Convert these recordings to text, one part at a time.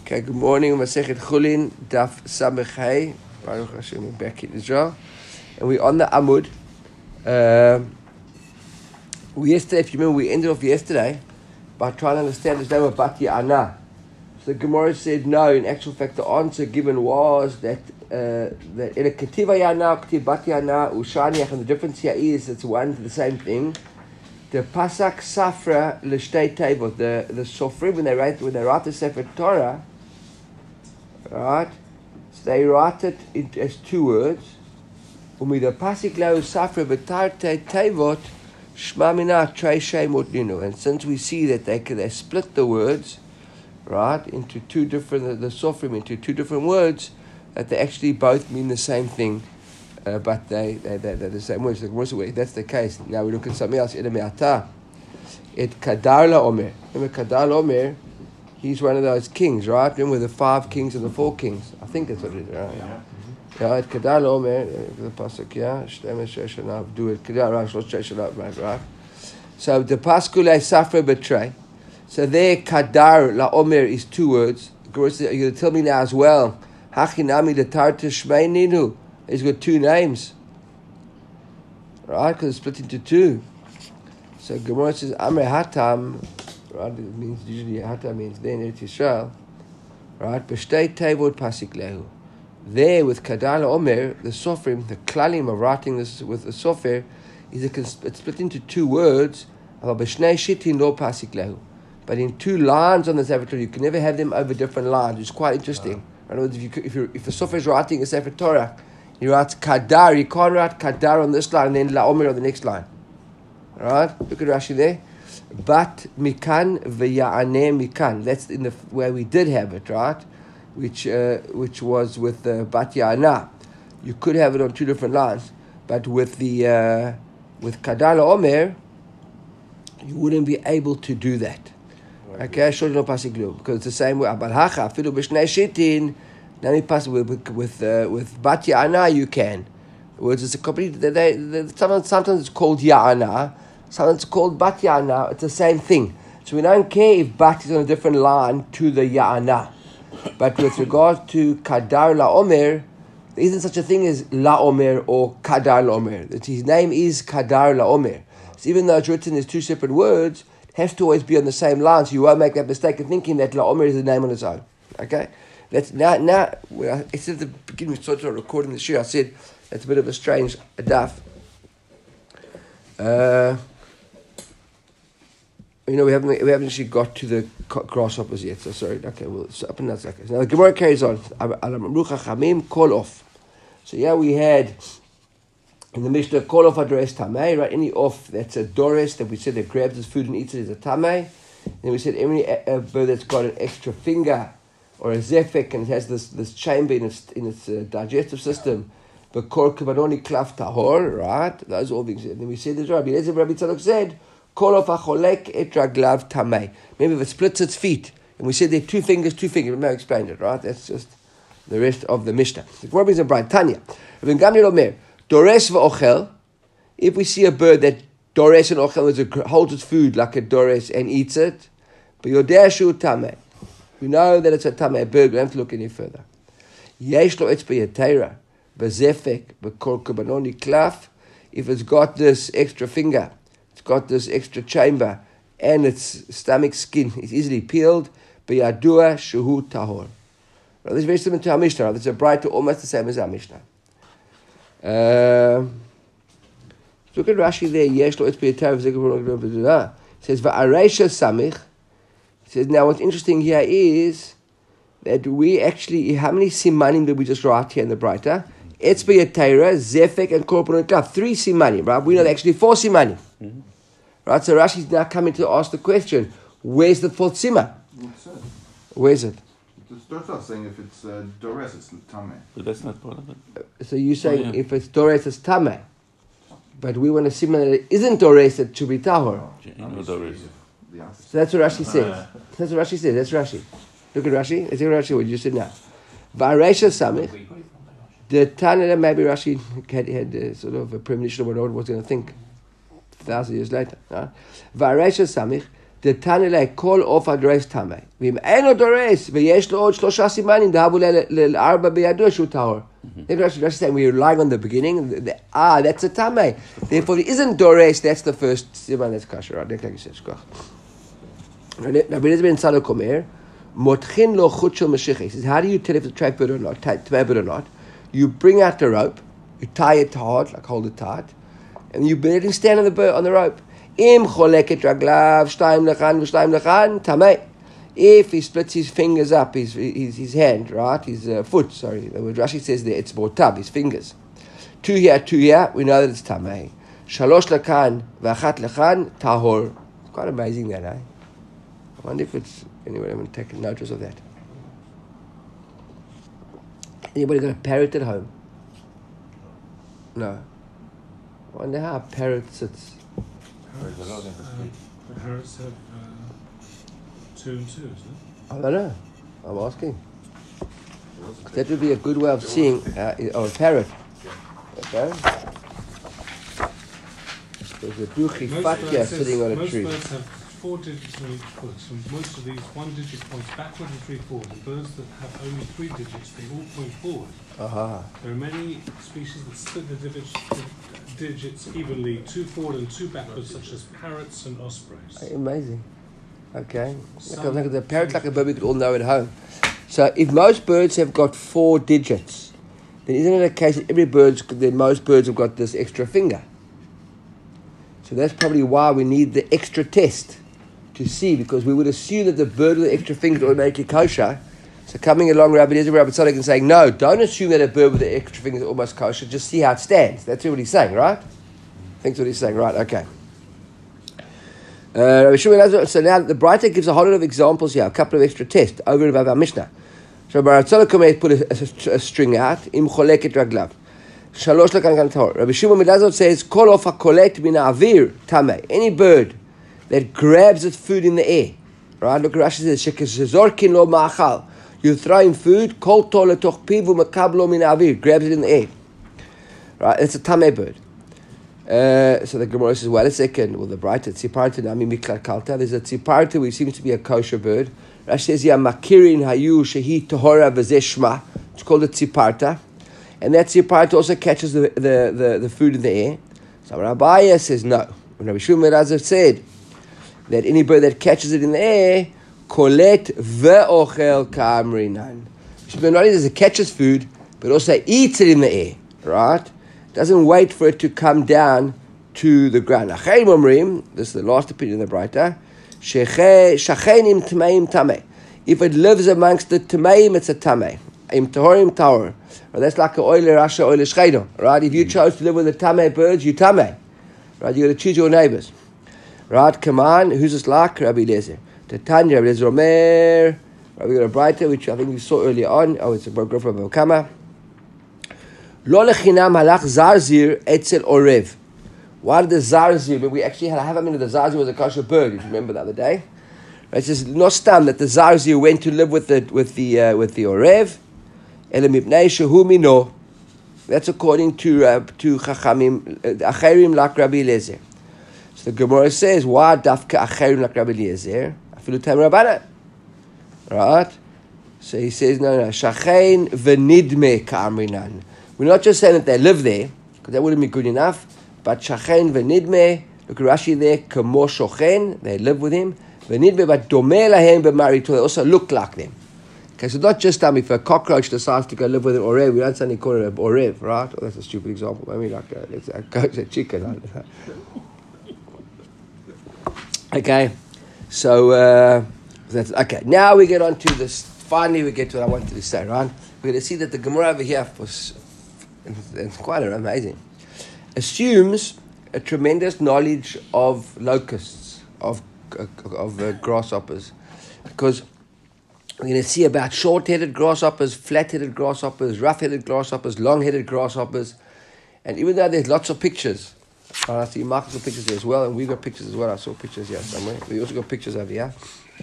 Okay, good morning. Masechet Chulin, Daf Samech Hey. Baruch Hashem, we're back in Israel. And we're on the Amud. Yesterday, if you remember, we ended off yesterday by trying to understand this name of Bat Ya'ana. So the Gemara said no, in actual fact the answer given was that in a Ketiva Ya'ana, Ketiv Bat Ya'ana, Ushaniach, and the difference here is it's one to the same thing. The Pasak Safra L'Shtei Tevot, the Sofrim, when they write the Sefer Torah, right? So they write it as two words. Umida Pasik Lau Safra B'Tarte Tevot Shma Mina Trei Shemot Ninu. And since we see that they split the words, right, into two different, the Sofrim into two different words, that they actually both mean the same thing. But they're the same words. If that's the case, now we look at something else. It Kadar LaOmer. Remember Kadar LaOmer? He's one of those kings, right? Remember the 5 kings and the 4 kings? I think that's what it is, right? Yeah. It Kadar LaOmer. The pasuk, yeah. Do it. Kadar right? So the Paskule Safra Betray. So there, Kadar LaOmer is 2 words. You're going to tell me now as well. Hachinami the Tarta Shmei Ninu. He's got 2 names, right? Because it's split into 2. So Gemara says Amre Hatam, right? It means usually Hatam means there in Eretz Yisrael, right? B'shtei Tevot Pasik Lehu. There with Kadar LaOmer, the Sofrim, the Klalim of writing this with the Sofer, it's split into 2 words. But B'shnei Shitin Lo Pasik Lehu. But in 2 lines on the Sefer Torah, you can never have them over different lines. It's quite interesting. In other words, if the Sofer is writing a Sefer Torah, he writes Kadar. You can't write Kadar on this line and then LaOmer on the next line. Alright? Look at Rashi there. Bat Mikan v'Ya'aneh Mikan. That's in the way we did have it, right? Which was with Bat Ya'ana. You could have it on 2 different lines. But with the with Kadar LaOmer, you wouldn't be able to do that. Okay? Shol no pasik lu. Because it's the same way. Abal hacha, afilu b'shnei shitin. Now we pass with Bat Ya'ana you can. Words it's a complete. Sometimes it's called Ya'ana, sometimes it's called Bat Ya'ana. It's the same thing. So we don't care if Bat is on a different line to the Ya'ana. But with regard to Kadar LaOmer, there isn't such a thing as LaOmer or Kadar LaOmer. His name is Kadar LaOmer. So even though it's written as 2 separate words, it has to always be on the same line. So you won't make that mistake of thinking that LaOmer is a name on its own. Okay. That's now. Instead of the beginning, we started recording the shir. I said that's a bit of a strange daf. We haven't actually got to the grasshoppers yet. So sorry. Okay, well, it's up and that's okay. Now the Gemara carries on. Call off. So yeah, we had in the Mishnah call off a dores tamei, right? Any off that's a dores that we said that grabs his food and eats it is a tamei. Then we said any bird that's got an extra finger or a zefek, and it has this chamber in its digestive system, but kol kabanoni klaf tahor, right? Those are all things. And then we said this, Rabbi Tzadok said, kol of acholek et raglav tamei. Maybe if it splits its feet, and we said there are 2 fingers. Remember I explained it, right? That's just the rest of the Mishnah. The Gemara brings a bright Tanya. Rabbi Gamliel Omer, dores v'ochel. If we see a bird that dores and ochel holds its food like a dores and eats it, but yodeh shu tamei. We know that it's a tamei bird. We don't have to look any further. Yesh lo etzbei yatera, b'zefek, b'kol kabanoni klaf. If it's got this extra finger, it's got this extra chamber, and its stomach skin is easily peeled, b'yadua shehu tahor. Now, this is very similar to our Mishnah. Right? It's a bright, almost the same as our Mishnah. Look at Rashi there. Yesh lo etzbei yatera, b'zefek, b'kol kabanoni klaf. It says v'areisha samich. Says, now what's interesting here is that we actually, how many simanim did we just write here in the Braita? Etzbei Yatera, Zefek, and Korban Klaf. 3 simanim, right? We know actually 4 simanim. Mm-hmm. Right, so Rashi's now coming to ask the question, where's the 4th sima? Where's it? It starts off saying if it's Dores, it's Tameh. But that's not part of it. So you're saying if it's Dores, it's Tameh. But we want a sima that it isn't Dores, it should be Tahor. So that's what Rashi says. That's what Rashi says. That's Rashi. Look at Rashi. Let's look at Rashi, what you said now. V'areisha samich. The Tana, maybe Rashi had sort of a premonition of what I was going to think 1,000 years later. V'areisha samich. דתניא ליה כל עוף הדורס טמא. ואם אין לו דורס, ויש לו עוד 3 סימנים, דהבו ל4 בידו שהוא טהור. Rashi saying we're relying on the beginning. That's a tamei. Therefore, it isn't dores. That's the first siman that's kosher. Right? Rabbi Eliezer ben Tzadok Omer, motchin lo chut shel meshicha. He says, how do you tell if it's a track bird or not, tamei bird or not? You bring out the rope, you tie it hard, like hold it tight, and you let him stand on the rope. Im choleket raglav shtayim lechan v'shtayim lechan tamei. If he splits his fingers up, his hand, right, his foot, sorry, the word Rashi says there, it's botab, his fingers. 2 here, we know that it's tamei. Shalosh lekan v'achat lechan tahor. It's quite amazing that, eh? I wonder if it's, anyway, I'm going to take notice of that. Anybody got a parrot at home? No. I wonder how a parrot sits. Parrots have 2 and 2, isn't it? I don't know. I'm asking. That would be a good way of seeing. A parrot. A parrot? There's a duchifatya sitting on a tree. Most birds have 4 digits on each foot. So most of these 1 digit points backward and 3 forward. The birds that have only 3 digits, they all point forward. There are many species that split the digits evenly, 2 forward and 2 backwards, such as parrots and ospreys. Amazing. Okay. The parrot like a bird we could all know at home. So if most birds have got 4 digits, then isn't it a case that most birds have got this extra finger? So that's probably why we need the extra test to see, because we would assume that the bird with the extra finger would make it kosher. So coming along, Rabbi Eliezer, Rabbi Tzadok, and saying, no, don't assume that a bird with the extra finger is almost kosher. Just see how it stands. That's what he's saying, right? I think that's what he's saying, right? Okay. So now the Breita gives a whole lot of examples here, a couple of extra tests over and above our Mishnah. So Rabbi Tzadok put a string out, im choleket raglav. Shalosh lekan tahor. Rabbi Shimon ben Lazar says, kol of hakolet min avir tamei. Any bird that grabs its food in the air, right? Look, Rashi says, shekeshezorkin lo ma'achal. You throw in food, kol tol letoch pivu makablo min avir. Grabs it in the air. Right? It's a tamei bird. So the Gemara says, wait a second. Well, the Breita tziparta nami miklat kalta. There's a tziparta which seems to be a kosher bird. Rashi says, ya makirin hayu shehi tahora v'zeshma. It's called a tziparta. And that tziparta also catches the food in the air. So Rabbi says no. When Rabbi Shimon ben Lazar said that any bird that catches it in the air, kolet ve'ochel ka'amrinan. Not only does it catches food, but also eats it in the air, right? Doesn't wait for it to come down to the ground. Acherim omrim, this is the last opinion of the Breita, shachenim tmeim tameh. If it lives amongst the tmeim, it's a tameh. Im tahorim tahor. That's like an oile rasha, oile shchedo, right? If you chose to live with the tameh birds, you tameh. Right? You got to choose your neighbors. Right? Come on. Who's this like? Rabbi Eliezer. Tanya, Rabbi Eliezer Omer. Right, we got a Breita, which I think we saw earlier on. Oh, it's a growth from Kama. Lo lechinam halach zarzir etzel orev. Why did the zarzir? But we actually have a minute. The zarzir was a kosher bird. If you remember the other day, right? It says no stam that the zarzir went to live with the orev. Elamibnei shehu mino. That's according to Chachamim Acherim like Rabbi Eliezer. So the Gemara says, why dafka Acherim like Rabbi Eliezer? Afilu tam Rabbana. Right? So he says, no. Shachein v'nidme ka'amrinan. We're not just saying that they live there, because that wouldn't be good enough, but shachein v'nidme, look at Rashi there, kamo shochen, they live with him, v'nidme but domeh lahem b'marito, they also look like them. Okay, so not just if a cockroach decides to go live with an orev, we don't suddenly call it an orev, right? Oh, that's a stupid example. Maybe like a chicken. Okay, so that's okay. Now we get on to this. Finally, we get to what I wanted to say, right? We're going to see that the Gemara over here was it's quite amazing. Assumes a tremendous knowledge of locusts, of grasshoppers, because we're going to see about short-headed grasshoppers, flat-headed grasshoppers, rough-headed grasshoppers, long-headed grasshoppers. And even though there's lots of pictures, I see Marcus got pictures here as well, and we got pictures as well. I saw pictures here somewhere. We also got pictures over here.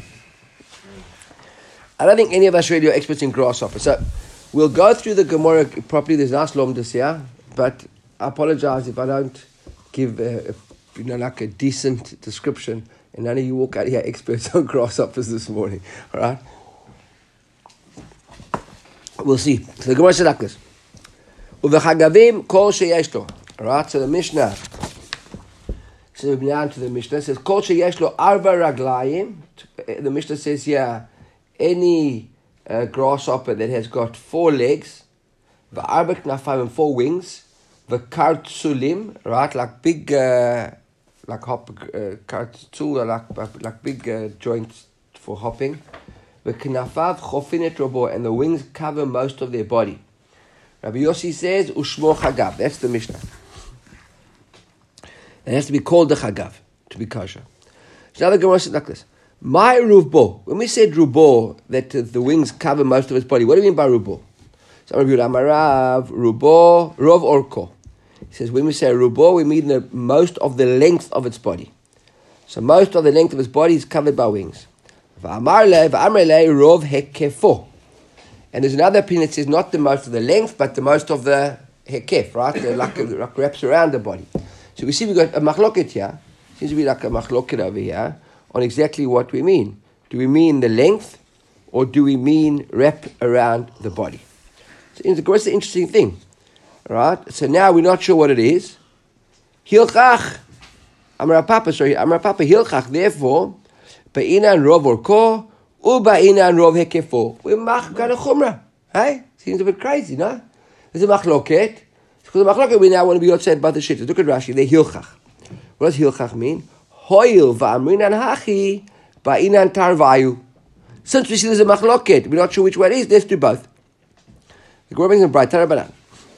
I don't think any of us really are experts in grasshoppers. So we'll go through the Gemara properly. There's nice lomdus here, but I apologize if I don't give like a decent description And none of you walk out here experts on grasshoppers this morning. All right? We'll see. So the Gemara says like this. Uvechagavim kol sheyesh lo. All right? So the Mishnah. So we're down to the Mishnah. It says kol sheyesh lo arba raglayim. The Mishnah says here, any grasshopper that has got 4 legs, v'arba knafayim, and 4 wings, v'kartzulim, right, like big, like kartzul, like big joints for hopping, v'knafav chofinet robo, and the wings cover most of their body. Rabbi Yossi says ushmo chagav. That's the Mishnah. It has to be called the chagav to be kosher. So now the Gemara says like this. My rubo. When we said rubo, that the wings cover most of its body, what do we mean by rubo? So Amarav, rubo, rov orko. He says when we say rubo, we mean the most of the length of its body. So most of the length of its body is covered by wings. V'amarle rov hekefo. And there's another opinion that says not the most of the length, but the most of the hekef, right? Like wraps around the body. So we see we've got a machloket here. Seems to be like a machloket over here on exactly what we mean. Do we mean the length, or do we mean wrap around the body? So it's an interesting thing, right? So now we're not sure what it is. Hilchach, Amar Papa, Hilchach, therefore, Ba'inan rov orko, Uba'inan rov hekefo. We're machkan chumrah. Hey? Seems a bit crazy, no? There's a machloket. Because the machloket, we now want to be upset about the shit. Look at Rashi, they're Hilchach. What does Hilchach mean? Hoil va'amrinan hachi ba'inan tarvayu. Since we see there's a machloket, we're not sure which one it is, let's do both. The Gemara brings a bright Tarabanan.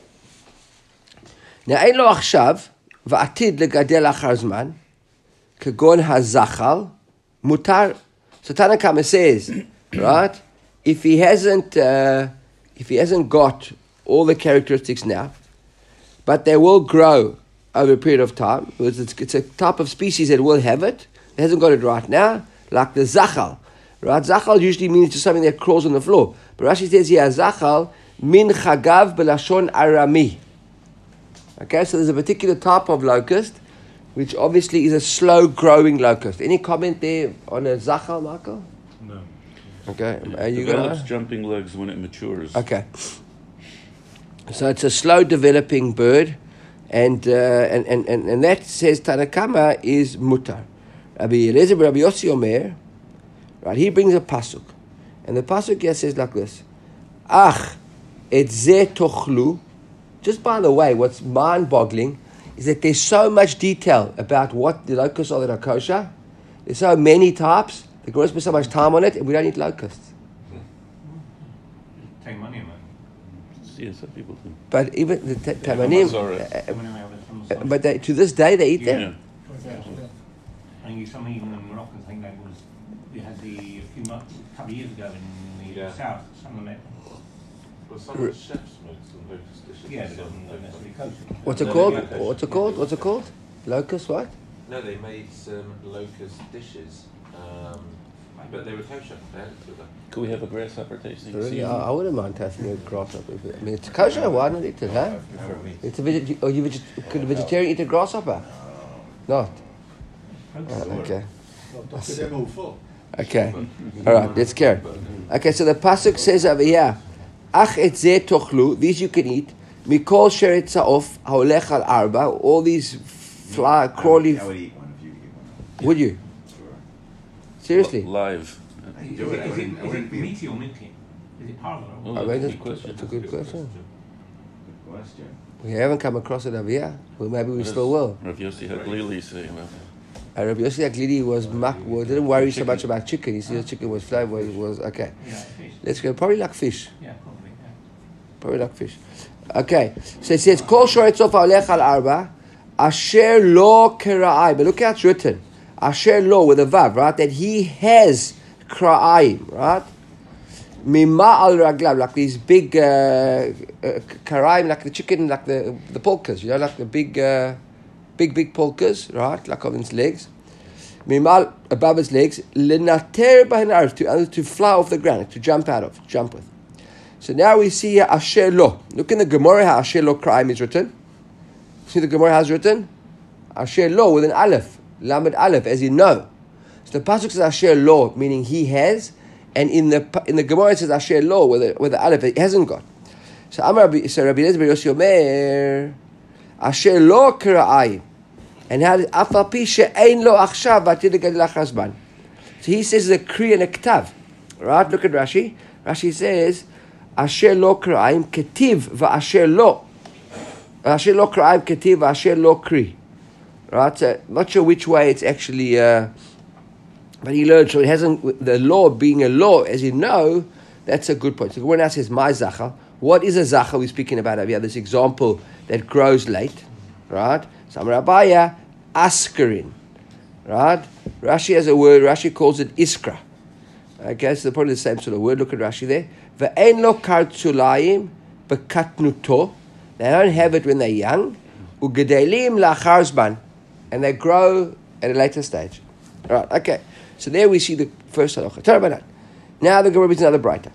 Now, ein lo achshav va'atid legadel achar zman kagon hazachal mutar. So Tana Kama says, right, if he hasn't got all the characteristics now, but they will grow over a period of time, because it's a type of species that will have it. It hasn't got it right now, like the zachal. Right? Zachal usually means just something that crawls on the floor. But Rashi says here, zachal min chagav belashon arami. Okay, so there's a particular type of locust, which obviously is a slow-growing locust. Any comment there on a zachal, Michael? No. Okay, it develops jumping legs when it matures. Okay. So it's a slow-developing bird. And that says Tanakama is mutar. Rabbi Eliezer, Rabbi Yossi Omer, right? He brings a pasuk, and the pasuk here says like this: Ach et ze tochlu. Just by the way, what's mind-boggling is that there's so much detail about what the locusts are that are kosher. There's so many types. The Gemara spends so much time on it, and we don't eat locusts. Take money on it. Yes, some people do. But even the tamanim, but to this day they eat them. I think some even in Morocco, I think we had a couple of years ago in the south, some of them. Well, some of the chefs make some locust dishes. Yeah, it doesn't necessarily kosher. What's it called? What's it called? Locust what? No, they made some locust dishes, but they were kosher. Could we have a grasshopper tasting? Really? I wouldn't mind tasting a grasshopper. I mean, it's kosher. Why not eat it? Huh? It's a could a vegetarian eat a grasshopper? Not. Okay. Okay. All right. Let's carry. Okay. So the pasuk says over here, "Ach et ze tochlu." These you can eat. Mikol sheret saof haolech al arba. All these crawly. I would eat one if you eat one. Would you? Seriously? Live. Is it meaty or milky? Is it parva? Oh, That's that's a good question. a good question. Good question. We haven't come across it over here. Well, maybe we still will. Rav Yossi had Lili say about that. Rabbi Yossi Aglidi didn't worry so much about chicken. He said the chicken was flavored. It was okay. Yeah, fish. Let's go. Probably like fish. Yeah, probably. Yeah. Probably like fish. Okay. So it says, Kol shoret sof haolech al arba, asher lo kera'ai. But look how it's written. Asher lo with a vav, right? That he has kra'ayim, right? Mima al raglav, like these big kara'im, like the chicken, like the polkas, you know, like the big polkas, right? Like on its legs. Mima above its legs, lenater b'hanarv, to fly off the ground, to jump with. So now we see here asher lo. Look in the Gemara how asher lo kra'ayim is written. See the Gemara has written? Asher lo with an aleph. Lamed Aleph, as you know. So the pasuk says Asher Lo, meaning he has, and in the Gemara it says Asher Lo, where the aleph it hasn't got. So Rabbi Eliezer ben Yossi Omer, Asher Lo Kira'ayim, and how Afal Pi she'ein lo achshav v'atid legadil achar zman. So he says the kri and a ktav. Right? Look at Rashi. Rashi says Asher Lo Kira'ayim ketiv v'asher lo. Asher Lo Kira'ayim ketiv v'asher lo kri. Right? So not sure which way it's actually. But he learned, so it hasn't, the law being a law, as you know, that's a good point. So when I says, my zachar, what is a zachar we're speaking about over here? This example that grows late, right? Samar Abaya, askarin, right? Rashi has a word, Rashi calls it iskra. Okay, so they're probably the same sort of word. Look at Rashi there. Ve'en lo kartzulayim bekatnuto. They don't have it when they're young. Ugedelim la'achar zman. And they grow at a later stage. Right, okay. So there we see the first halacha. Tell about that. Now the Gemara brings another brighter.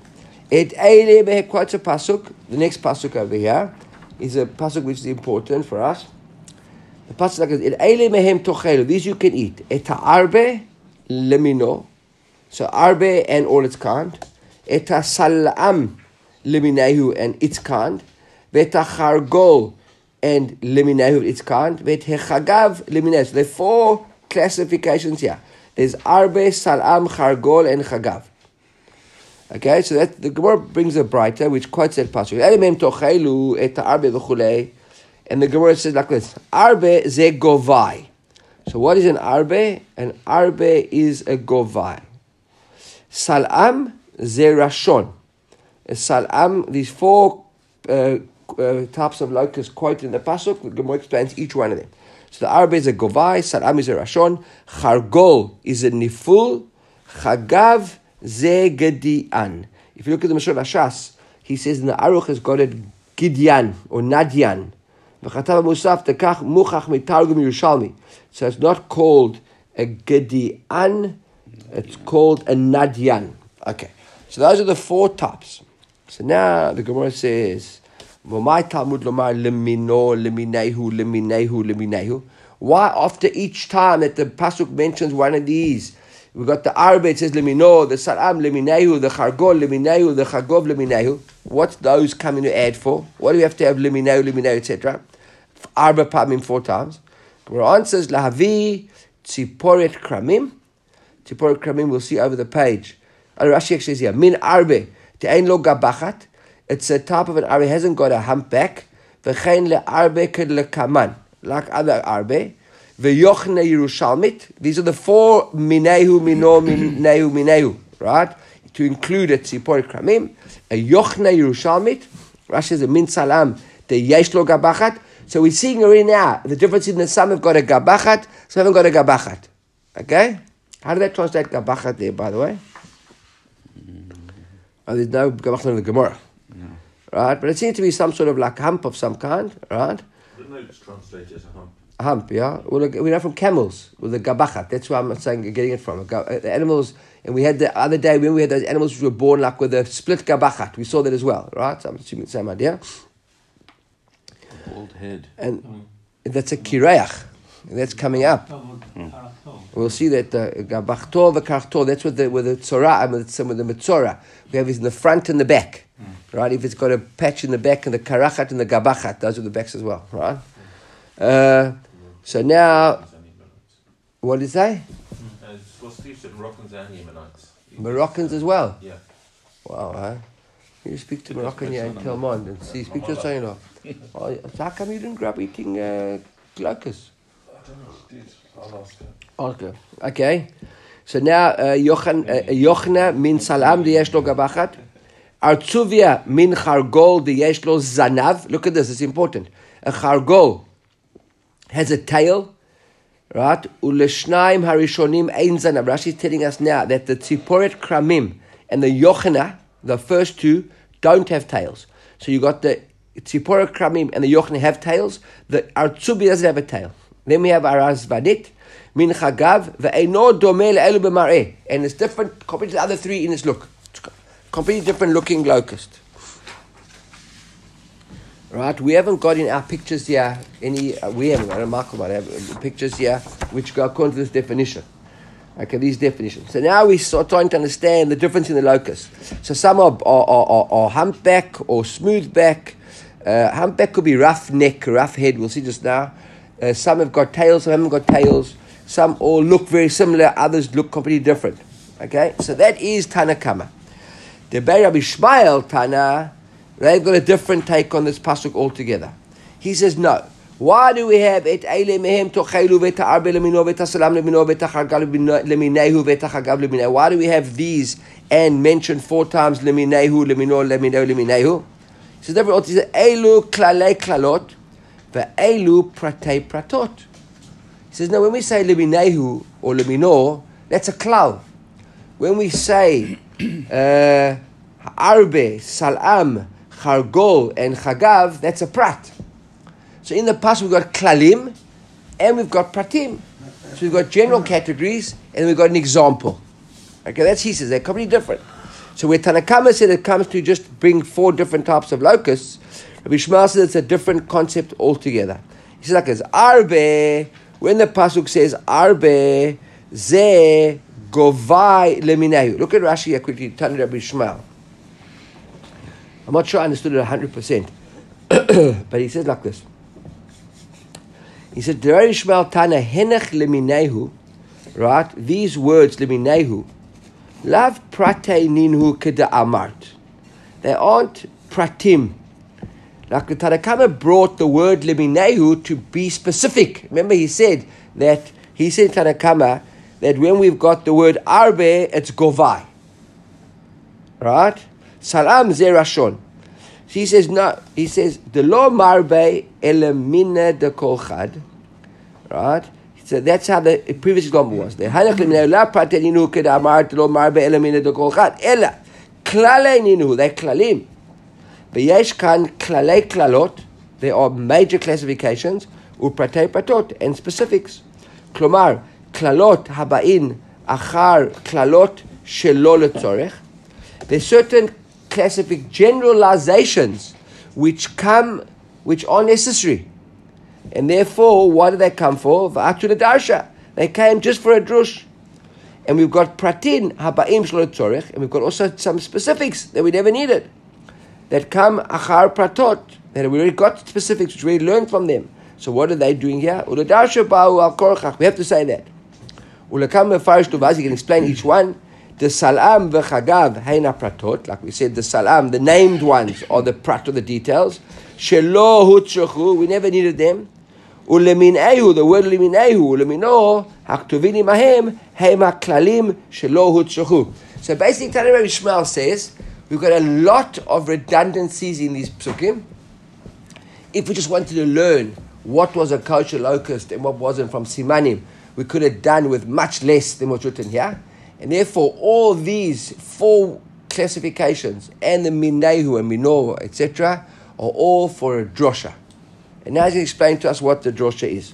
It quotes a pasuk. The next pasuk over here is a pasuk which is important for us. The pasuk is it mehem tochelu. These you can eat. Et arbe lemino. So arbe and all its kind. Et salam leminahu and its kind. Vet chargol and leminahu its kind. Vet hechagav leminahu. So there are 4 classifications here. There's arbe, salam, chargol, and chagav. Okay, so that the Gemara brings a brighter which quotes that pasuk. Elimem tochelu et arbe v'chulei, and the Gemara says like this: Arbe ze govai. So what is an arbe? An arbe is a govai. Salam ze rashon. A salam. These 4 types of locusts quoted in the pasuk. The Gemara explains each one of them. So the arbe is a govai, salam is a rashon, chargol is a niful, chagav ze gedian. If you look at the Mashal Hashas, he says in the Aruch has got it Gidyan or Nadyan. V'chatav Musaf tekach muchach mitargum Yerushalmi. So it's not called a Gedian, it's called a Nadyan. Okay, so those are the 4 types. So now the Gemara says, why after each time that the pasuk mentions one of these, we got the arbe, it says lemino, the salam leminahu, the chargol leminahu, the chagov leminahu. What's those coming to add for? What do we have to have leminahu, etc.? Arbe pamim 4 times. Quran answers lahavi tziporet kramim. Tziporet kramim we'll see over the page. Rashi actually says here min arbe te'ein lo gabachat. It's a type of an arbe, hasn't got a humpback. V'chein le'arbe k'lekaman, like other arbe. V'yochna Yerushalmit. These are the 4 minehu, mino, minehu, right? To include a tzipor kramim. A yochna Yerushalmit. Rashi says a min salam, the yesh lo gabachat. So we're seeing already now the difference in the some have got a gabachat, some haven't got a gabachat. Okay? How do they translate gabachat there, by the way? Oh, there's no gabachat in the Gemara. Right, but it seems to be some sort of like hump of some kind, right? The notes translate as a hump. A hump, yeah. Well, we know from camels with the gabachat. That's where I'm saying getting it from. The animals, and we had the other day when we had those animals which were born like with a split gabachat. We saw that as well, right? So I'm assuming the same idea. A bald head. And that's a kireach. That's coming up. We'll see that gabachto v'karto. That's with the tzorah and with the metzora. We have it in the front and the back. Right, if it's got a patch in the back and the karachat and the gabachat, those are the backs as well, right? So now, what did it say? Well, Steve said Moroccans and Yemenites. Moroccans as well? Yeah. Wow, huh? You speak to Moroccan here in Telmond and see, speak to your son-in-law. So how come you didn't grow up eating locusts? I don't know, I'll ask her. Okay. Okay. So now, Yochna min salam di yesh lo gabachat. Artsuvia min chargol di yesh lo zanav. Look at this, it's important. A chargol has a tail, right? Uleshnaim harishonim ein zanav. Rashi is telling us now that the tziporet kramim and the Yochna, the first 2, don't have tails. So you got the tziporet kramim and the Yochna have tails. The Artsuvia doesn't have a tail. Then we have Arazvanit, min chagav, ve'eino domeh le'elu b'mar'eh. And it's different compared to the other 3 in its look. It's completely different looking locust. Right? We haven't got in our pictures here any, we haven't got, Michael might have pictures here which go according to this definition. Okay, these definitions. So now we start trying to understand the difference in the locus. So some are humpback or smooth back. Humpback could be rough neck, rough head. We'll see just now. Some have got tails, some haven't got tails. Some all look very similar, others look completely different. Okay, so that is Tanakama. The Rabbi Shmuel Tana, they've got a different take on this pasuk altogether. He says no. Why do we have et eile mehem tochelu veta arbe lemino veta salam lemino veta chagav leminehu veta chagav leminehu? Why do we have these and mention 4 times leminehu lemino lemino leminehu? He says different. He says elu klalei klalot ve'elu pratei pratot. He says no. When we say leminehu or lemino, that's a klal. When we say arbe, salam, chargol, and chagav, that's a prat. So in the past we've got klalim and we've got pratim. So we've got general categories and we've got an example. Okay, that's he says, they're completely different. So where Tanakama said it comes to just bring 4 different types of locusts, Rabbi Shmuel says it's a different concept altogether. He says like this, arbe, when the pasuk says arbe, ze govai leminayu. Look at Rashi here quickly, Tana Rabbi Shmuel. I'm not sure I understood it 100%. But he says like this. He said, Rabbi Shmuel Tana henech leminayu, right? These words leminayu, lav prate ninhu keda amart. They aren't pratim. Like the Tanakama brought the word leminayu to be specific. Remember he said Tanakama that when we've got the word arbe, it's govai. Right? Salam ze rashon. He says no. He says the lo marbe elamina de kolchad. Right. So that's how the previous example was. The hanach leminayu la prateninu keda amart lo marbe elamina de kolchad. Ela klalei ninu. They klalim. V'yesh kan klalei klalot. There are major classifications upratei pratot and specifics. Klomar klalot haba'in achar klalot shelo letzorech. There's certain classific generalizations which are necessary, and therefore what do they come for? V'atu ledarsha. They came just for a drush. And we've got pratin haba'im shelo letzorech, and we've got also some specifics that we never needed that come achar pratot, that we already got specifics which we learned from them. So what are they doing here? Uledarsha ba'u al korchach. We have to say that. Ulekam mefarish tuvaz. You can explain each one. The salam v'chagav heina pratot. Like we said, the salam, the named ones, are the prat, the details. Shelo hutzrachu. We never needed them. Uleminayu. The word leminayu. Ulemino haktuvini mahem heima klalim shelo hutzrachu. So basically, Tana Rabbi Shmuel says we've got a lot of redundancies in these psukim. If we just wanted to learn what was a kosher locust and what wasn't from Simanim, we could have done with much less than what's written here. And therefore, all these 4 classifications and the Minehu and Minor, etc., are all for a drosha. And now he's going to explain to us what the drosha is.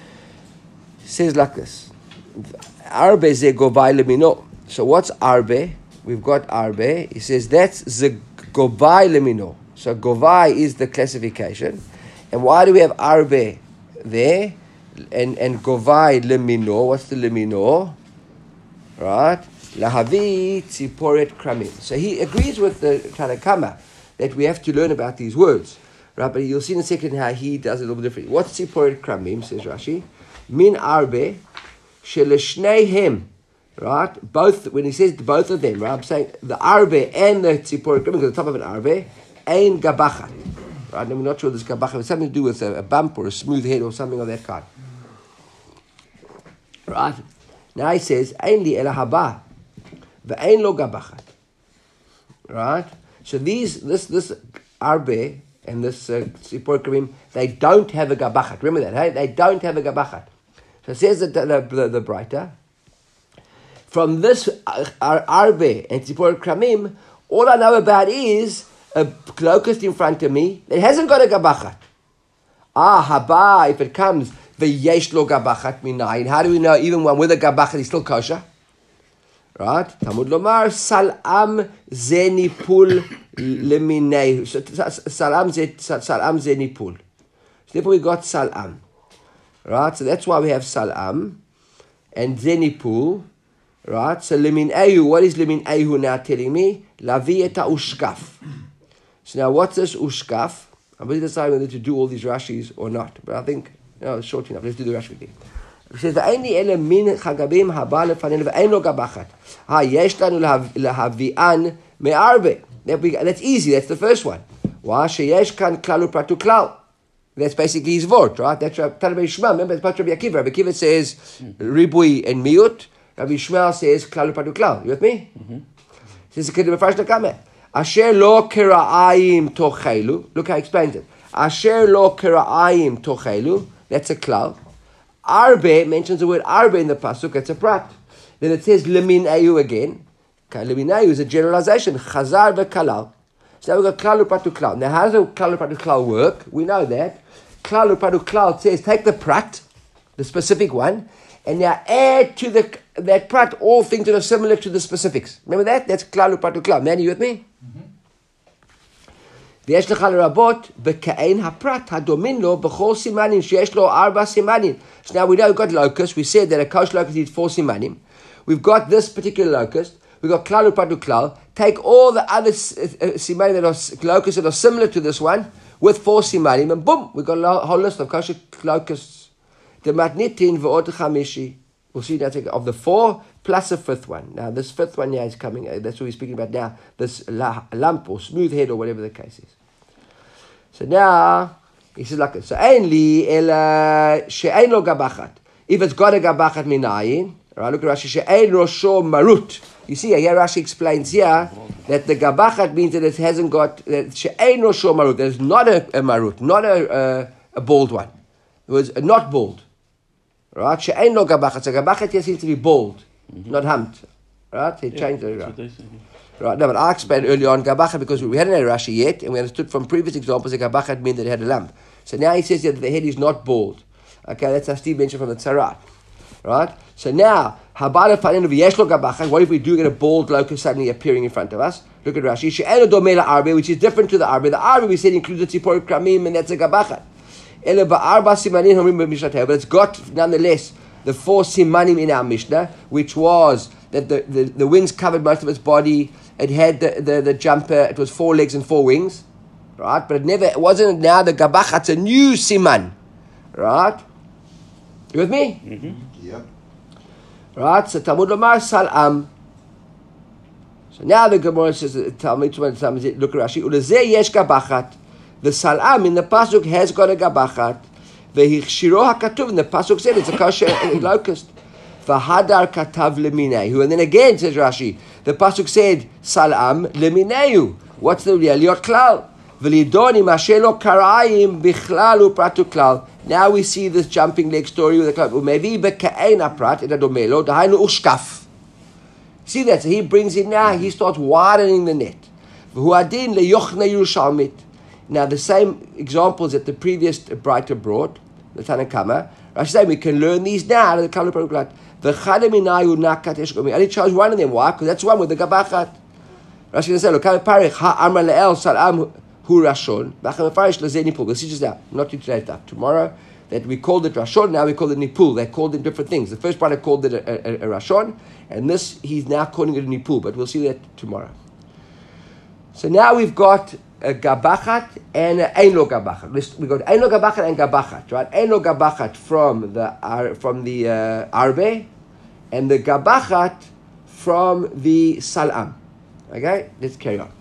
He says like this. Arbe ze govai lemino. So what's arbe? We've got arbe. He says that's ze govai lemino. So govai is the classification. And why do we have arbe there? And govai lemino. What's the lemino? Right? Lahavi tziporet kramim. So he agrees with the Tanakama that we have to learn about these words. Right? But you'll see in a second how he does it a little bit differently. What's tziporet kramim, says Rashi? Min arbe sheleshneihem. Right? Both, when he says both of them, right? I'm saying the arbe and the tziporet kramim, because the top of an arbe, ein gabachat. Right? I'm not sure this gabachat has something to do with a bump or a smooth head or something of that kind. Right? Now he says, ein li ela haba, ve'ein lo gabachat. Right? So this arbe and this tzipor karim, they don't have a gabachat. Remember that, hey? They don't have a gabachat. So it says the brighter, from this arbe and tzipor kramim, all I know about is a locust in front of me that hasn't got a gabachat. Haba, if it comes, v'yesh lo gabachat minayin. How do we know even one with a gabachat is still kosher? Right? Talmud lomar salam zenipul leminei. Salam zenipul. So therefore we got salam. Right? So that's why we have salam and zenipul. Right? So limin ehu, what is limin ehu now telling me? Lavi et ushkaf. So now what's this ushkaf? I'm really deciding whether to do all these Rashis or not. But I think, it's short enough. Let's do the Rashi quickly. It says, "V'eini ele min chagabim haba lefanenu v'ein lo gabachat. Ha yesh lanu lahavi'an me'arbe." That's easy. That's the first one. Why sheyesh kan klalu pratu klal. That's basically his vort, right? That's Rabbi Shmuel. Remember, it's part of Rabbi Akiva. Rabbi Akiva says ribui and miut. Rabbi Shmuel says klalu pratu klal. You with me? Says the Asher lo kera'ayim tochelu. Look how he explains it. Asher lo kera'ayim tochelu. That's a klal. Arbe mentions the word arbe in the pasuk. That's a prat. Then it says lemin ayu again. Lemin ayu is a generalization. Chazar ve'kalal. So we've got klal u'prat u'klal. Now how does a klal u'prat u'klal work? We know that. Klal u'prat u'klal says take the prat, the specific one, and now add to that prat all things that are similar to the specifics. Remember that? That's klal u'prat u'klal. Man, are you with me? ויש לך לרבות בכאין הפרט הדומים לו בכל סימנים שיש לו 4 סימנים. So now we know we've got locust. We said that a kosher locust needs 4 simanim. We've got this particular locust. We've got klal u'prat u'klal. Take all the other simanim that are locusts that are similar to this one with 4 simanim, and boom, we've got a whole list of kosher locusts. The matnitin v'od chamishi. We'll see that of the 4 plus a 5th one. Now this 5th one here is coming. That's what we're speaking about now. This lump or smooth head or whatever the case is. So now he says like this. So ainli ela she'ein lo gabachat. If it's got a gabachat minayin, right? Look at Rashi. She'ein rosho marut. You see here Rashi explains here that the gabachat means that it hasn't got she'ein rosho marut. There's not a marut, not a bald one. It was not bald. Right? She'ein lo gabachat. So gabachat here seems to be bald, not humped. Right? He changed it around. Right, no, but I explained earlier on gabachat because we hadn't had a Rashi yet, and we understood from previous examples that gabachat meant that it had a lamp. So now he says that the head is not bald. Okay, that's how Steve mentioned from the Tzarat. Right? So now, habala fanenu v'yesh lo gabachat. What if we do get a bald locust suddenly appearing in front of us? Look at Rashi. She'enu domei la'arbe, which is different to the arbe. The arbe we said includes the tzipor kramim, and that's a gabachat. Ele ba'arba simanim homrim b'mishnah, but it's got nonetheless the 4 simanim in our Mishnah, which was that the wings covered most of its body. It had the jumper. It was 4 legs and 4 wings, right? But it wasn't now the gabachat. It's a new siman, right? You with me? Mm-hmm. Yep. Right. So Talmud Lomar Salam. So now the Gemara says, Talmud look at Rashi. Ulezeh yesh gabachat. The salam in the pasuk has got a gabachat. Vehichshiro hakatuv. In the pasuk said it's a kosher locust. V'hadar katav leminei. And then again says Rashi. The pasuk said salam lemineu. What's the liot klal? V'lidoni mashelo karayim bichlal upratu klal. Now we see this jumping leg story with the klal. Maybe bekain aprat in adomelo dahainu ushkaf. See that? So he brings it now. He starts widening the net. V'huadin leyochna Yerushalmit. Now the same examples that the previous writer brought, the Tanakama. Rashi said we can learn these now out of the klal upratu klal. I only chose one of them. Why? Because that's one with the gabachat. Rashi said, "Look, parich ha'amra le'el salam hu rashon v'acham farish le'zeh nipul." This is just that. Not today's stuff. Tomorrow, that we called it rashon. Now we call it nipul. They called it different things. The first part I called it a rashon, and this he's now calling it a nipul. But we'll see that tomorrow. So now we've got a gabachat and an ein lo gabachat. We got ein lo gabachat and gabachat, right? Ein lo gabachat from the arbe. And the gabachat from the salam. Okay, let's carry on.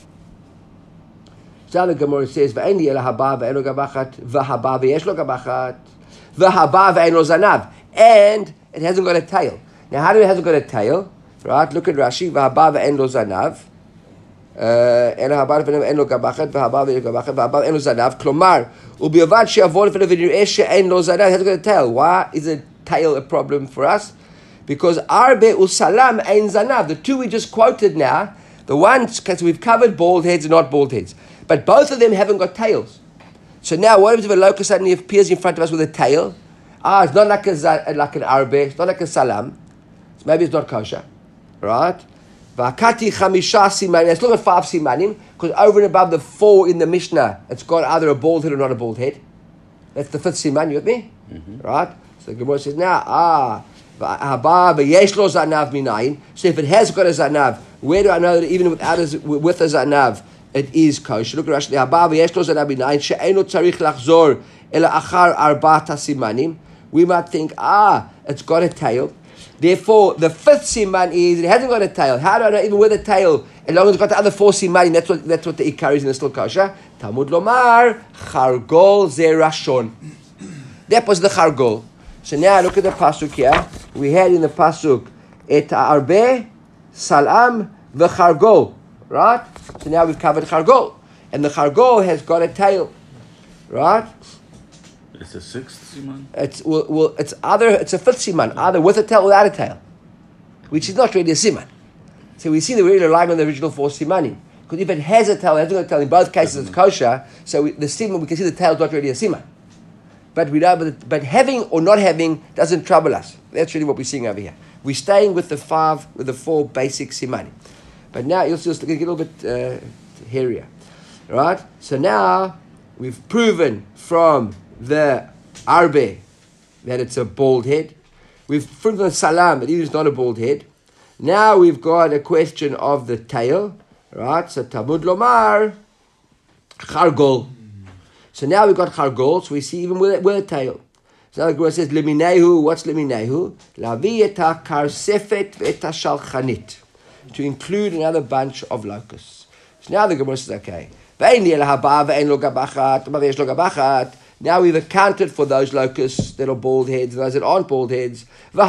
So the Gemara says, "V'eini ela haba v'eino gabachat v'haba v'yesh lo gabachat v'haba v'eino zanav," and it hasn't got a tail. Now, how do it hasn't got a tail? Right? Look at Rashi. V'haba v'eino zanav. Ela haba v'eino gabachat v'haba v'eino gabachat v'haba v'eino zanav. Klomar u'biavad she'avon v'nev'nireh she'eino zanav. It hasn't got a tail. Why is a tail a problem for us? Because arbe usalam ein zanav, the 2 we just quoted now, the ones because we've covered bald heads and not bald heads, but both of them haven't got tails. So now, what if a locust suddenly appears in front of us with a tail? It's not like an arbe, it's not like a salam. So maybe it's not kosher, right? V'akati chamisha simanim. It's not got 5 simanim because over and above the 4 in the Mishnah, it's got either a bald head or not a bald head. That's the 5th siman. You with me, right? So the Gemara says now, Haba v'yesh lo zanav minayin. So if it has got a zanav, where do I know that even with a zanav, it is kosher? Look at Rashi. Haba v'yesh lo zanav minayin she'eno tzarich lachzor ela achar arba'at simanim. We might think, it's got a tail. Therefore, the fifth siman is it hasn't got a tail. How do I know even with a tail? As long as it's got the other four simanim, that's what the ikar is in the still kosher. Talmud lomar chargol zerashon. That was the chargol. So now look at the pasuk here. We had in the pasuk et arbe salam v'chargol, right? So now we've covered chargol, and the chargol has got a tail, right? It's a sixth siman. It's a fifth siman, either with a tail or without a tail, which is not really a siman. So we see that we're really relying on the original four simanim. Because if it has a tail, it hasn't got a tail. In both cases, it's kosher. So the siman, we can see the tail is not really a siman. But we know, but having or not having doesn't trouble us. That's really what we're seeing over here. We're staying with the four basic simanim. But now you'll just get a little bit hairier, right? So now we've proven from the arbe that it's a bald head. We've proven from the salam that it is not a bald head. Now we've got a question of the tail, right? So Talmud lomar chargol. So now we've got chargol. So we see even with a tail. So now the Gemara says liminehu. What's liminehu? Lavi eta karsefet v'eta shalchanit, to include another bunch of locusts. So now the Gemara says, okay. Now we've accounted for those locusts that are bald heads, those that aren't bald heads.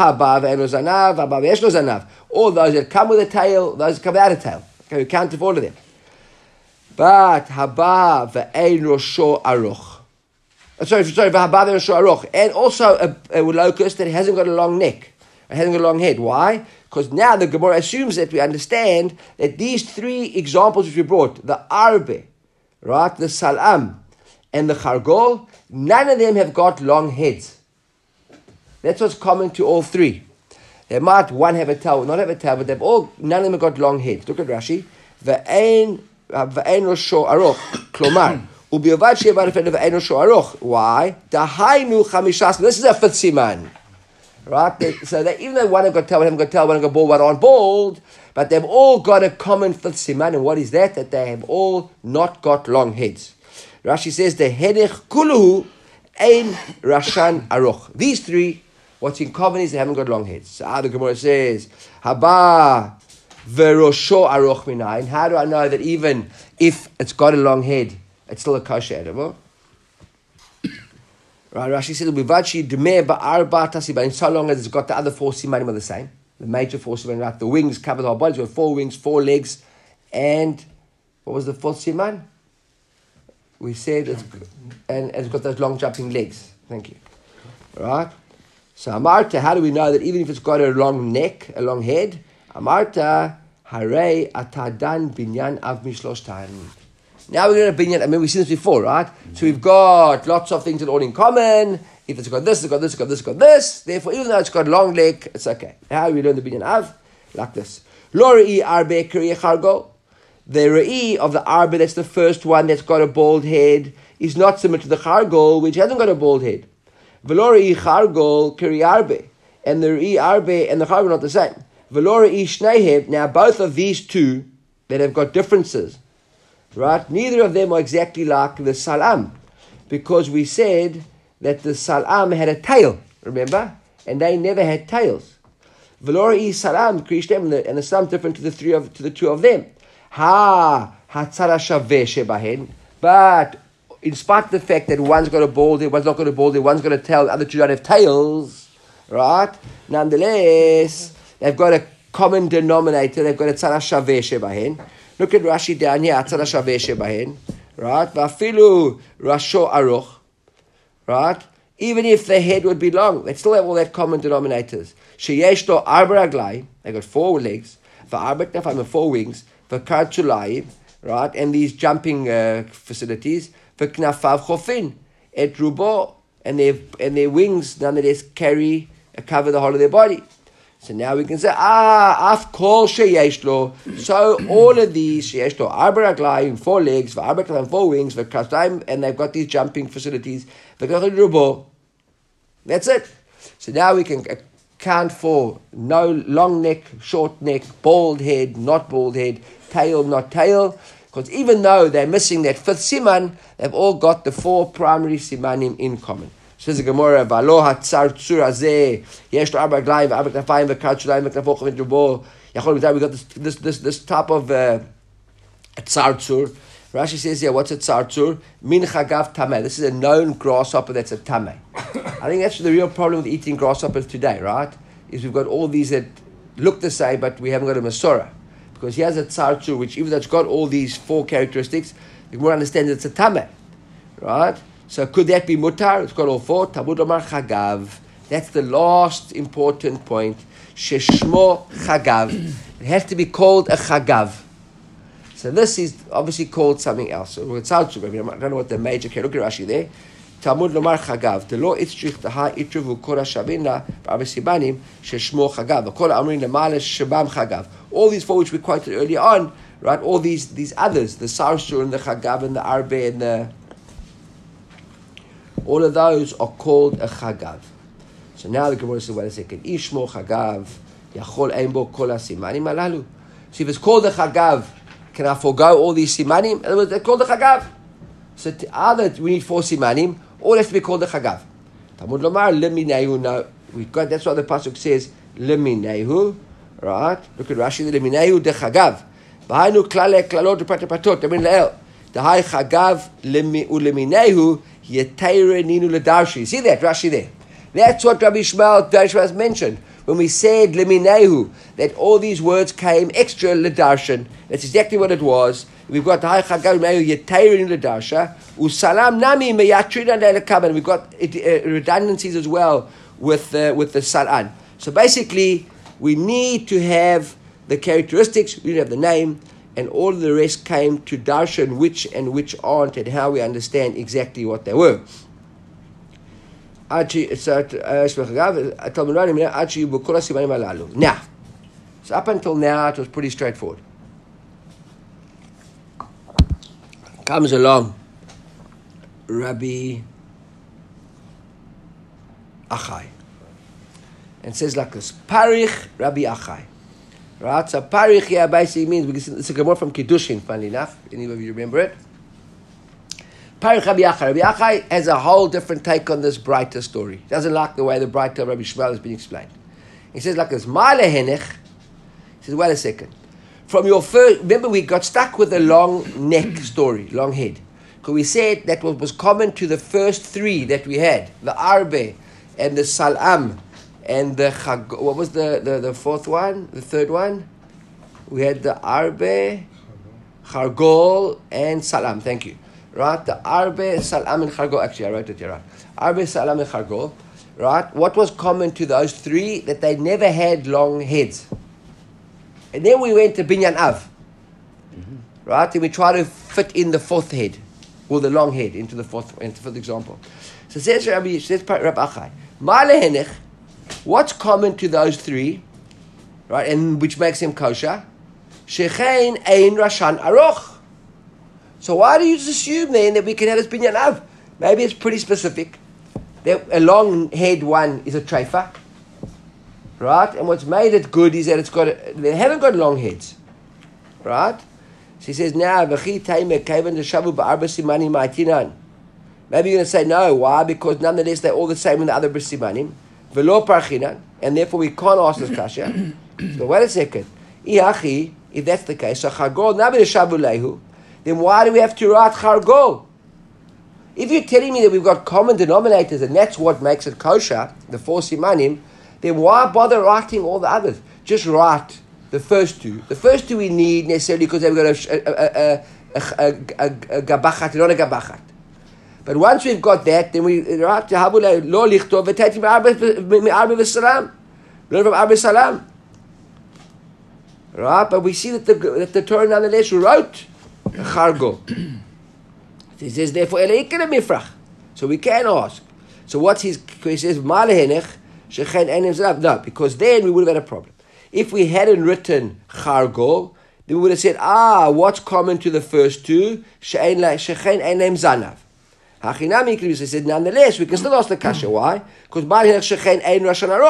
All those that come with a tail, those that come without a tail. Okay, we accounted for all of them. But haba ve'ein rosho aruch. Sorry, v'haba ve'ein rosho aruch. And also a locust that hasn't got a long neck, it hasn't got a long head. Why? Because now the Gemara assumes that we understand that these three examples which we brought, the arbe, right, the salam, and the chargol, none of them have got long heads. That's what's common to all three. They might one have a tail, not have a tail, but none of them have got long heads. Look at Rashi. Ve'ein rosho aruch. Klomar. U'biavad she'evar ve'ein rosho aruch. Why? Dahainu chamishas. This is a fifth siman. Right? So that even though one have got tail, one haven't got tail, one have got bald, one aren't bald, but they've all got a common fifth siman. And what is that? That they have all not got long heads. Rashi says the hedech kuluhu ein rashan aruch. These three, what's in common is they haven't got long heads. So the Gemara says haba verosho aruch minayin. How do I know that even if it's got a long head, it's still a kosher animal? Right, Rashi says bivachi dmeh ba'arba tasibanim. So long as it's got the other four simanim are the same, the major four simanim, right? The wings cover the whole body. It's got 4 wings, 4 legs, and what was the fourth siman? We said it's got those long jumping legs. Thank you. Right? So Amarta, how do we know that even if it's got a long neck, a long head? Amarta, Hare Atadan Binyan Av Mishloshtan. Now we're going to binyan. I mean, we've seen this before, right? So we've got lots of things that are all in common. If it's got this, it's got this, it's got this, it's got this. Therefore, even though it's got a long leg, it's okay. How do we learn the binyan Av? Like this. Lori Arbe Kriya Chargo. The re'i of the arbe, that's the first one that's got a bald head, is not similar to the chargol, which hasn't got a bald head. Velori chargol kiri arbe, and the re'i arbe and the chargol are not the same. Velori shneihem. Now both of these two that have got differences, right? Neither of them are exactly like the salam, because we said that the salam had a tail, remember, and they never had tails. Velori salam krishtem, and the salam different to the two of them. But in spite of the fact that one's got a bald head, one's not got a bald head, one's got a tail, the other two don't have tails, right? Nonetheless, they've got a common denominator. They've got a tzara shaveh shebahen. Look at Rashi down here, tzara shaveh shebahen, right? Vafilu rasho aruch, right? Even if the head would be long, they still have all that common denominators. Sheyesh lo arba raglai, they got 4 legs. Va'arba knafayim, 4 wings. V'karchulayim, right? And these jumping facilities. V'knafav chofin, et rubo, and their wings nonetheless cover the whole of their body. So now we can say, af kol sheyesh lo. So all of these sheyesh lo arba raglayim, 4 legs, v'arba knafayim, 4 wings, v'karchulayim, and they've got these jumping facilities. V'knafav rubo. That's it. So now we can account for no long neck, short neck, bald head, not bald head, tail, not tail. Because even though they're missing that fifth siman, they've all got the 4 primary simanim in common. Says the Gemara, "V'alo hatzar tzur hazeh yesh lo arba raglayim ve'arba knafayim ve'kar shulayim ve'knafo chavit rubo." Yachol b'day, we got this type of tzar tzur. Rashi says here, what's a tzar tzur? Min chagav tameh. This is a known grasshopper that's a tameh. I think that's the real problem with eating grasshoppers today, right? Is we've got all these that look the same, but we haven't got a Masorah. Because he has a tzar tzur, which even though it's got all these 4 characteristics, you more understand that it's a tameh, right? So could that be mutar? It's got all 4. Talmud Omar chagav. That's the last important point. Sheshmo chagav. It has to be called a chagav. So this is obviously called something else. So it's tzar tzur. I don't know what the major character. Look at Rashi there. Talmud Lomar chagav. The law itzrich daha itruvu kol hashavina b'arba sibanim sheshmo chagav. Kol amrin lemale shabam chagav. All these 4 which we quoted earlier on, right? All these others, the tzar tzur and the chagav and the arbe and the, all of those are called a chagav. So now the Gemara says, wait a second. Ishmo chagav yachol einbo kol hasimanim alalu. So if it's called a chagav, can I forego all these simanim? In other words, they're called a chagav. So either we need 4 simanim, or it has to be called a chagav. Talmud lomar leminayu. No, we got. That's what the pasuk says. Leminayu, right? Look at Rashi. Leminayu de chagav. B'hainu klale klalot u'prat Amin leel. The high chagav leminayu yetayre ninu ledarshi. See that Rashi there? That's what Rabbi Shmuel has mentioned when we said leminayu, that all these words came extra ledarshan. That's exactly what it was. We've got the high chagav leminayu yetayre ninu ledarsha usalam nami meyatrin and we've got redundancies as well with the salan. So basically, we need to have the characteristics. We need to have the name. And all of the rest came to darshan which and which aren't, and how we understand exactly what they were. Now, so up until now, it was pretty straightforward. Comes along Rabbi Achai and says like this: Parich Rabbi Achai. Right, so parich here basically means, it's a Gemara from Kiddushin, funnily enough. Any of you remember it? Parich Rabbi Achai. Rabbi Achai has a whole different take on this brighter story. He doesn't like the way the brighter of Rabbi Shmuel has been explained. He says like this: Ma'ale henech. He says, wait a second. From your first, remember we got stuck with the long neck story, long head. Because we said that was common to the first 3 that we had, the arbe and the salam. And the what was the 4th one? The 3rd one? We had the arbe, chargol, and salam. Thank you. Right? The arbe, salam, and chargol. Actually, I wrote it here. Right? Arbe, salam, and chargol. Right? What was common to those 3? That they never had long heads. And then we went to binyan av. Right? And we tried to fit in the 4th head, or the long head, into the 4th example. So says Rabbi Achai, Ma'ale henech. What's common to those 3, right, and which makes them kosher? Shechein ein rashan aroch. So why do you just assume then that we can have this binyan av? Maybe it's pretty specific. That a long head one is a treifa, right? And what's made it good is that they haven't got long heads, right? So he says now, v'chi teimer kaven deshavu ba'arba simanim ma'atinan. Maybe you're going to say no. Why? Because nonetheless they're all the same in the other simanim. V'lo parchinan, and therefore we can't ask this kasha. So wait a second. If that's the case, so chargol nabi deshavu lehu. Then why do we have to write chargol? If you're telling me that we've got common denominators and that's what makes it kosher, the 4 simanim, then why bother writing all the others? Just write the first 2. The first 2 we need necessarily because they've got a gabachat, not a gabachat. But once we've got that, then we write Habula lo lichtov v'teitim me'arbe v'salam, learn from arbe salam. Right, but we see that the Torah nonetheless wrote chargo. He says therefore eleikene mifrach, so we can ask. So what's his? He says ma'ale henech shechen enim zerav. No, because then we would have had a problem. If we hadn't written chargo, then we would have said, what's common to the first 2? Shechen enim zanav. He said, nonetheless, we can still ask the kasha. Why? Because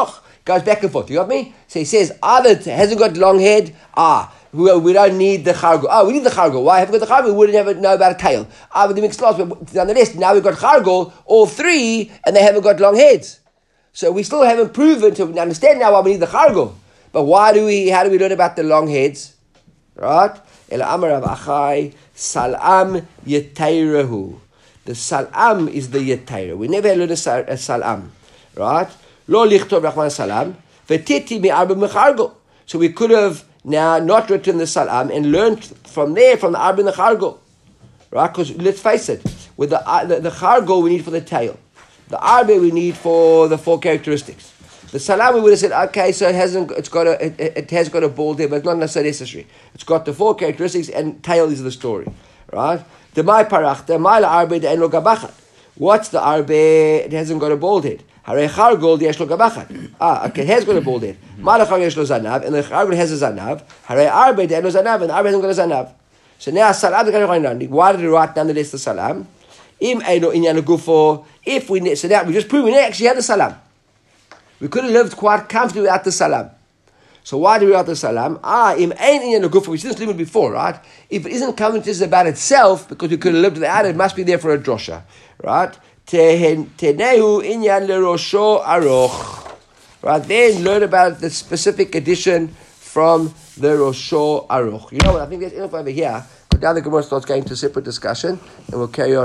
Goes back and forth. You got me? So he says, either it hasn't got long head, we don't need the chargol. We need the chargol. Why haven't we got the chargol? We wouldn't ever know about a tail. But the mixed lots, but nonetheless, now we've got chargol, all three, and they haven't got long heads. So we still haven't proven to understand now why we need the chargol. But how do we learn about the long heads? Right? El Amar Rav Achai, Salam Yetayrahu. The Salam is the Yetayra. We never learned a Salam. Right? Lo lichtov Rahman Salam. V'titi mi'arba mechargol. So we could have now not written the Salam and learned from there, from the Arba and the Chargol. Right? Because let's face it, with the Chargol we need for the tail. The Arba we need for the four characteristics. The Salam we would have said, okay, so it has got a bald head, but it's not necessary. It's got the four characteristics and tail is the story. Right? The my parachta, my Arba the eno gabachat. What's the Arba? It hasn't got a bald head. Hare Chargol yesh lo gabachat. Okay, it has got a bald head. Malachar yesh lo zanav, and the Chargol has a zanav. Hare Arba the eno zanav, and the Arba hasn't got a zanav. So now Salam, why did we write nonetheless the Salam? Im eino inyan gufo. If we so now we just proved we actually had the Salam. We could have lived quite comfortably without the Salam. So why do we write the Salam? Im ein inyan gufo. We see this limit before, right? If it isn't coming just about itself, because we could have lived without it, it must be there for a drosha, right? Tenehu inyan lerosho aroch. Right, then learn about the specific addition from the Rosho Aruch. You know what? I think there's enough over here. But now the Gemara starts going to a separate discussion, and we'll carry on.